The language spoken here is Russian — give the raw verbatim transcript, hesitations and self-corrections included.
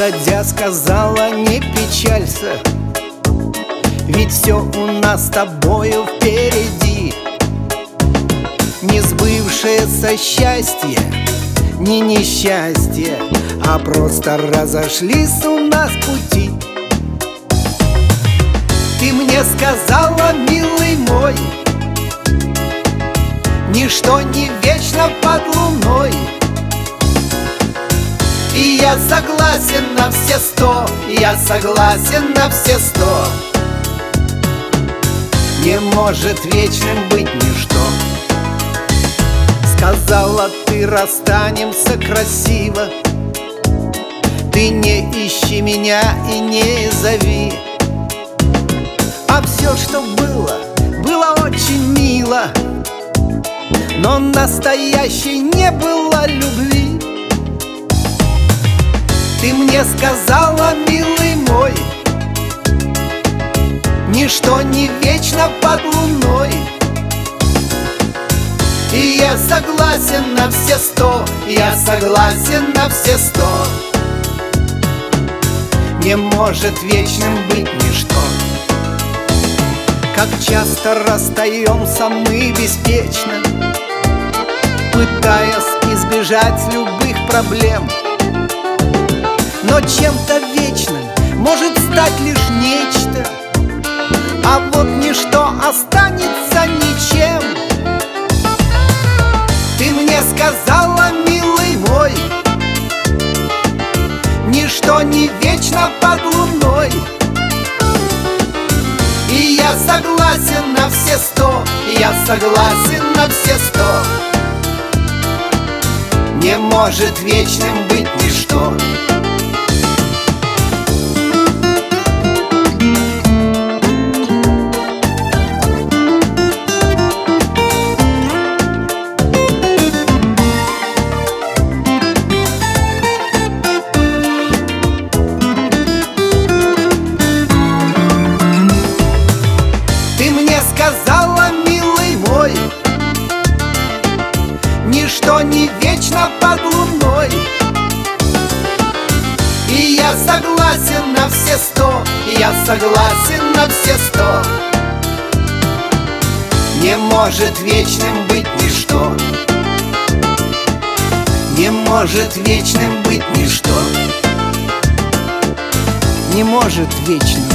уходя, сказала: не печалься, ведь все у нас с тобою впереди. Не сбывшееся счастье, не несчастье, а просто разошлись у нас пути. Ты мне сказала, милый мой, ничто не вечно под луной. И я согласен на все сто, я согласен на все сто. Не может вечным быть ничто. Сказала ты: расстанемся красиво, ты не ищи меня и не зови. А все, что было, было очень мило, но настоящей не было любви. Ты мне сказала, милый мой, ничто не вечно под луной. И я согласен на все сто, я согласен на все сто. Не может вечным быть ничто. Как часто расстаемся мы беспечно, пытаясь избежать любых проблем. Но чем-то вечным может стать лишь нечто, а вот ничто останется ничем. Ты мне сказала, милый мой, ничто не вечно под луной. И я согласен на все сто, я согласен на все сто. Не может вечным быть ничто. Сказала, милый мой, ничто не вечно под луной. И я согласен на все сто, я согласен на все сто. Не может вечным быть ничто. Не может вечным быть ничто. Не может вечным